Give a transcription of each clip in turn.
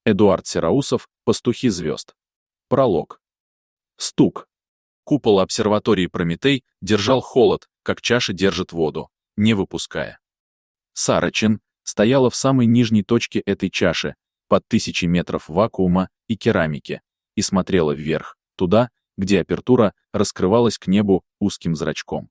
Эдуард Сероусов, «Пастухи звезд». Пролог. Стук. Купол обсерватории Прометей держал холод, как чаша держит воду, не выпуская. Сара Чин стояла в самой нижней точке этой чаши, под 1000 метров вакуума и керамики, и смотрела вверх, туда, где апертура раскрывалась к небу узким зрачком.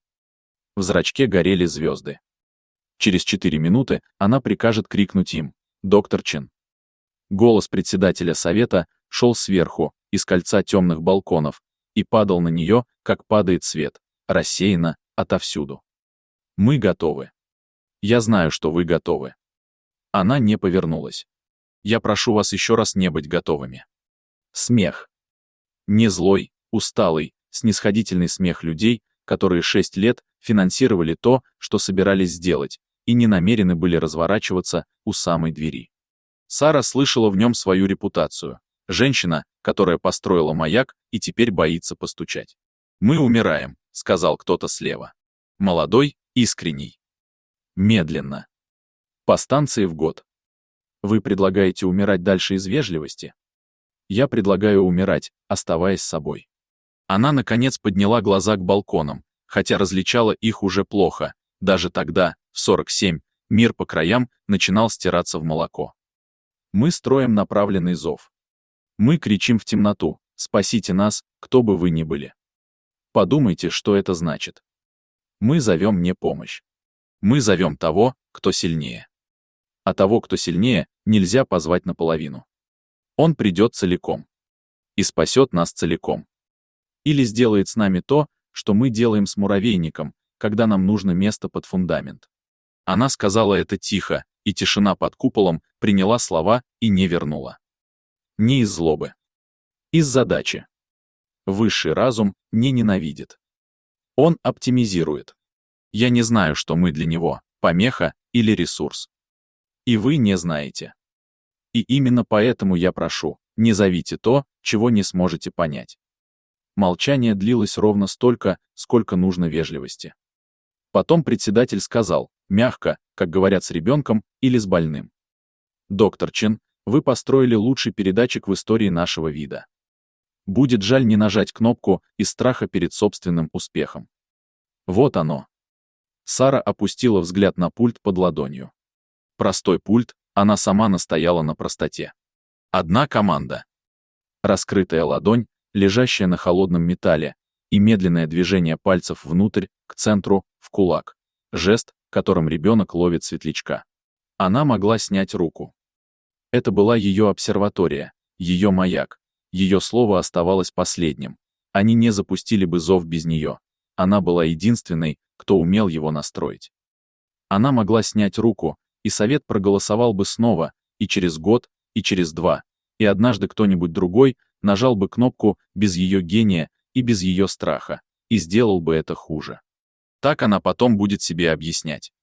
В зрачке горели звезды. Через 4 минуты она прикажет крикнуть им: «Доктор Чин». Голос председателя совета шел сверху, из кольца темных балконов, и падал на нее, как падает свет, рассеянно, отовсюду. «Мы готовы. Я знаю, что вы готовы». Она не повернулась. «Я прошу вас еще раз не быть готовыми». Смех. Не злой, усталый, снисходительный смех людей, которые 6 лет финансировали то, что собирались сделать, и не намерены были разворачиваться у самой двери. Сара слышала в нем свою репутацию. Женщина, которая построила маяк и теперь боится постучать. «Мы умираем», — сказал кто-то слева. Молодой, искренний. Медленно. По станции в год. Вы предлагаете умирать дальше из вежливости? Я предлагаю умирать, оставаясь собой. Она, наконец, подняла глаза к балконам, хотя различала их уже плохо. Даже тогда, в 47, мир по краям начинал стираться в молоко. Мы строим направленный зов. Мы кричим в темноту: «Спасите нас, кто бы вы ни были». Подумайте, что это значит. Мы зовем не помощь. Мы зовем того, кто сильнее. А того, кто сильнее, нельзя позвать наполовину. Он придет целиком. И спасет нас целиком. Или сделает с нами то, что мы делаем с муравейником, когда нам нужно место под фундамент. Она сказала это тихо, и тишина под куполом приняла слова и не вернула. Не из злобы. Из задачи. Высший разум не ненавидит. Он оптимизирует. Я не знаю, что мы для него, помеха или ресурс. И вы не знаете. И именно поэтому я прошу, не зовите то, чего не сможете понять. Молчание длилось ровно столько, сколько нужно вежливости. Потом председатель сказал, мягко, как говорят с ребенком или с больным: «Доктор Чин, вы построили лучший передатчик в истории нашего вида. Будет жаль не нажать кнопку из страха перед собственным успехом». Вот оно. Сара опустила взгляд на пульт под ладонью. Простой пульт, она сама настояла на простоте. Одна команда. Раскрытая ладонь, лежащая на холодном металле, и медленное движение пальцев внутрь, к центру, в кулак. Жест, которым ребенок ловит светлячка. Она могла снять руку. Это была ее обсерватория, ее маяк. Ее слово оставалось последним. Они не запустили бы зов без нее. Она была единственной, кто умел его настроить. Она могла снять руку, и совет проголосовал бы снова, и через год, и через 2, и однажды кто-нибудь другой нажал бы кнопку без ее гения и без ее страха, и сделал бы это хуже. Так она потом будет себе объяснять.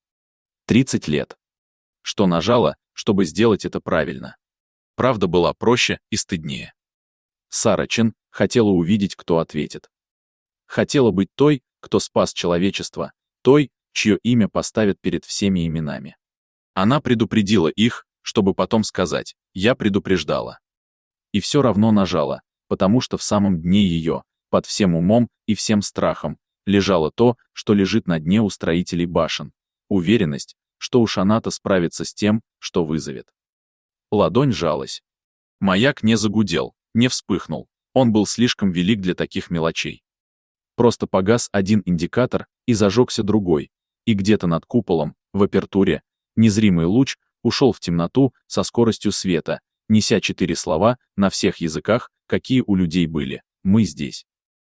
30 лет. Что нажала, чтобы сделать это правильно. Правда была проще и стыднее. Сара Чин хотела увидеть, кто ответит. Хотела быть той, кто спас человечество, той, чье имя поставят перед всеми именами. Она предупредила их, чтобы потом сказать: «Я предупреждала». И все равно нажала, потому что в самом дне ее, под всем умом и всем страхом, лежало то, что лежит на дне у строителей башен. Уверенность, что уж она-то справится с тем, что вызовет. Ладонь сжалась. Маяк не загудел, не вспыхнул. Он был слишком велик для таких мелочей. Просто погас один индикатор, и зажегся другой, и где-то над куполом, в апертуре, незримый луч ушел в темноту со скоростью света, неся 4 слова на всех языках, какие у людей были: «Мы здесь.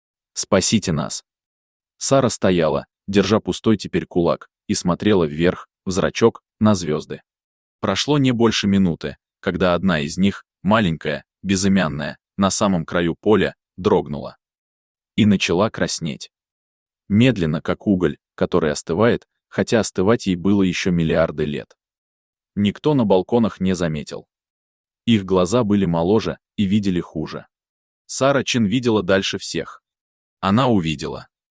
Спасите нас». Сара стояла, держа пустой теперь кулак, и смотрела вверх, в зрачок, на звезды. Прошло не больше минуты, когда одна из них, маленькая, безымянная, на самом краю поля, дрогнула. И начала краснеть. Медленно, как уголь, который остывает, хотя остывать ей было еще миллиарды лет. Никто на балконах не заметил. Их глаза были моложе и видели хуже. Сара Чин видела дальше всех. Она увидела.